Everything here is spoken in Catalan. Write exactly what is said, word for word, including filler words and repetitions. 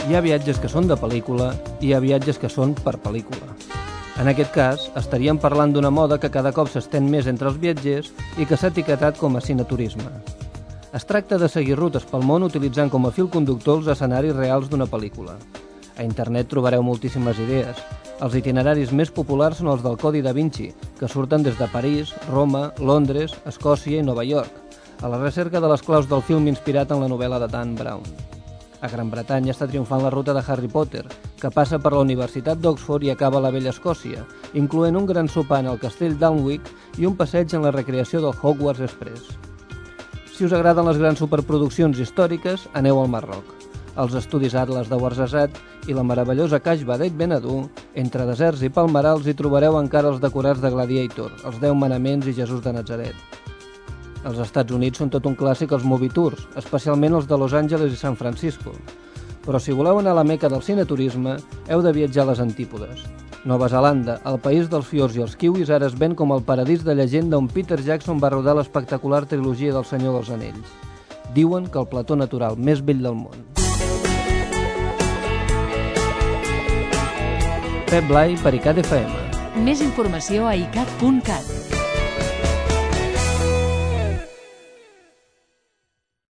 Hi ha viatges que són de pel·lícula i hi ha viatges que són per pel·lícula. En aquest cas, estaríem parlant d'una moda que cada cop s'estén més entre els viatgers i que s'ha etiquetat com a cineturisme. Es tracta de seguir rutes pel món utilitzant com a fil conductor els escenaris reals d'una pel·lícula. A internet trobareu moltíssimes idees. Els itineraris més populars són els del Codi da Vinci, que surten des de París, Roma, Londres, Escòcia i Nova York, a la recerca de les claus del film inspirat en la novel·la de Dan Brown. A Gran Bretanya està triomfant la ruta de Harry Potter, que passa per la Universitat d'Oxford i acaba a la vella Escòcia, incloent un gran sopar en el castell d'Alnwick i un passeig en la recreació del Hogwarts Express. Si us agraden les grans superproduccions històriques, aneu al Marroc. Els estudis Atlas de Ouarzazate i la meravellosa Kashba d'Eid Benadou, entre deserts i palmerals hi trobareu encara els decorats de Gladiator, els Deu Manaments i Jesús de Natzaret. Els Estats Units són tot un clàssic als movie tours, especialment els de Los Angeles i San Francisco. Però si voleu anar a la meca del cineturisme, heu de viatjar a les antípodes. Nova Zelanda, el país dels fiords i els kiwis, ara es ven com el paradís de llegenda on Peter Jackson va rodar l'espectacular trilogia del Senyor dels Anells. Diuen que el plató natural més bell del món. Pep Blai per i cat F M. Més informació a i cat punt cat.